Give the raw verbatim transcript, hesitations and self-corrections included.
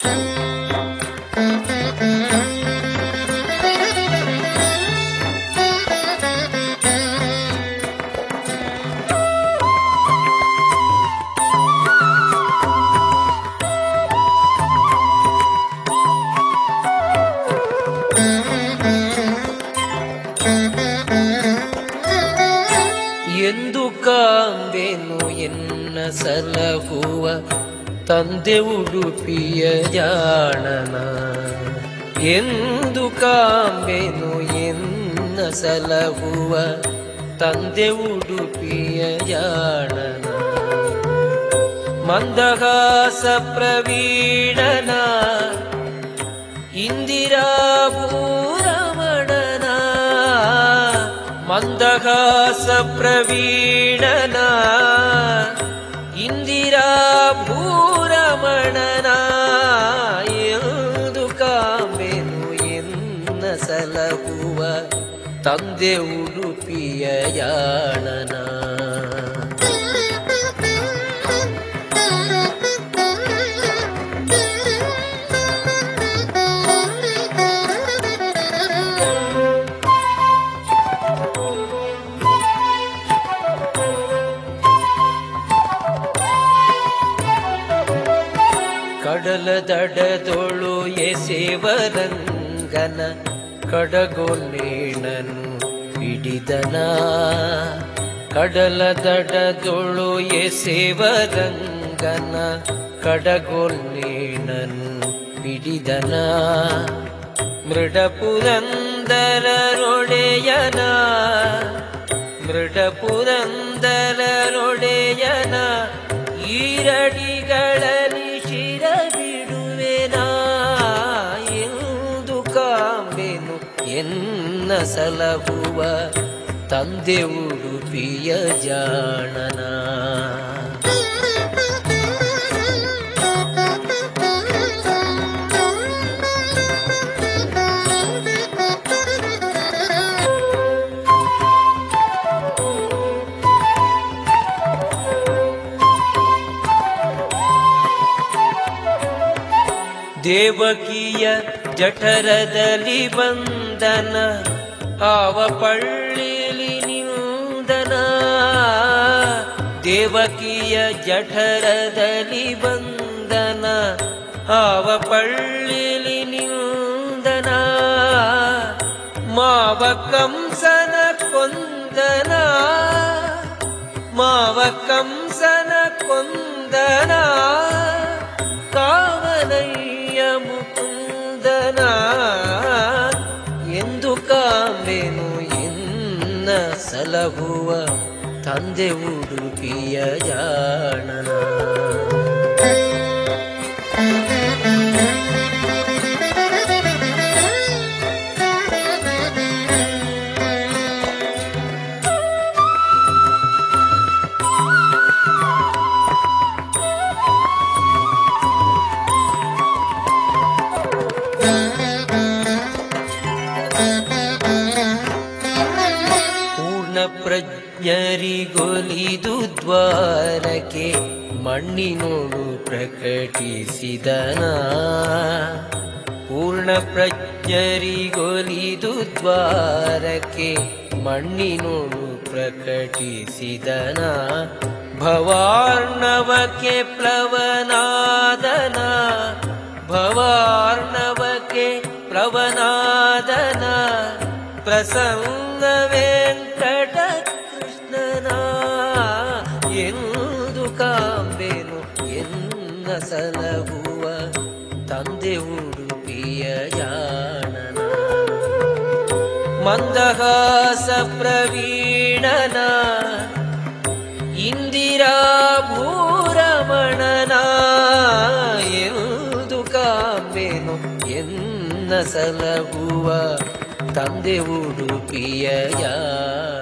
ಎಂದು ಕಾಂಬೆನು ಎನ್ನ ಸಲಹುವ ತಂದೆ ಉಡುಪಿಯ ಜಾಣನ. ಎಂದು ಕಾಂಬೆನು ಎನ್ನ ಸಲಹುವ ತಂದೆ ಉಡುಪಿಯ ಜಾಣನ. ಮಂದಹಾಸ ಪ್ರವೀಣನ ಇಂದಿರಾ ಭೂರಮಣನ. ಮಂದಹಾಸ ಪ್ರವೀಣನ ಇಂದಿರಾ ಭೂರಮಣನ. ಎಂದು ಕಾಂಬೆನು ಎನ್ನ ಸಲಹುವ ತಂದೆ ಉಡುಪಿಯ ಜಾಣನ. ಕಡಲ ದಡದೊಳು ಎಸೆವರಂಗನ ಕಡಗೊನ್ನೇಣನು ಹಿಡಿದನ. ಕಡಲ ದಡದೊಳು ಎಸೆವರಂಗನ ಕಡಗೊನ್ನೇಣನು ಹಿಡಿದನ. ಮೃಡಪುರಂದರರೊಡೆಯನ ಮೃಡಪುರಂದರರೊಡೆಯನ ಈರಡಿಗಳಲ್ಲಿ ಶಿರ ಬಿಡುವೆನಾ. ಎಂದು ಕಾಂಬೆನು ಎನ್ನ ಸಲಹುವ ತಂದೆ ಉಡುಪಿಯ ಜಾಣನ. ದೇವಕಿಯ ಜಠರದಲ್ಲಿ ಬಂದನ ಆವ ಪಳ್ಳಿಲಿ ನಿಂದನ. ದೇವಕಿಯ ಜಠರದಲ್ಲಿ ಬಂದನ ಆವ ಪಳ್ಳಿಲಿ ನಿಂದನ. ಮಾವ ಕಂಸನ ಕೊಂದನ ಮಾವ ಕಂಸನ ಕೊಂದನ. ಕಾವನಯ್ಯ ಮುಕುಂದನ. ಎಂದು ಕಾಂಬೆನು ಎನ್ನ ಸಲಹುವ ತಂದೆ ಉಡುಪಿಯ ಜಾಣನ. ಪ್ರಜ್ಞರಿಗೊಲಿದು ದ್ವಾರಕ್ಕೆ ಮಣ್ಣಿನೋಡು ಪ್ರಕಟಿಸಿದನ. ಪೂರ್ಣ ಪ್ರಜ್ಞರಿಗೊಲಿದು ದ್ವಾರಕ್ಕೆ ಮಣ್ಣಿನೋಡು ಪ್ರಕಟಿಸಿದನ. ಭವಾರ್ಣವಕ್ಕೆ ಪ್ಲವನಾದನ ಭವಾರ್ಣವಕ್ಕೆ ಪ್ಲವನಾದನ. ಪ್ರಸನ್ನ ವೆಂಕಟ ಕೃಷ್ಣನ. ಎಂದು ಕಾಂಬೆನು ಎನ್ನ ಸಲಹುವ ತಂದೆ ಉಡುಪಿಯ ಜಾಣನ. ಮಂದಹಾಸ ಪ್ರವೀಣನ ಇಂದಿರಾ ಭೂರಮಣನ. ಎಂದು ಕಾಂಬೆನು ಎನ್ನ ಸಲಹುವ ತಂದೆ ಉಡುಪಿಯ ಜಾಣನ.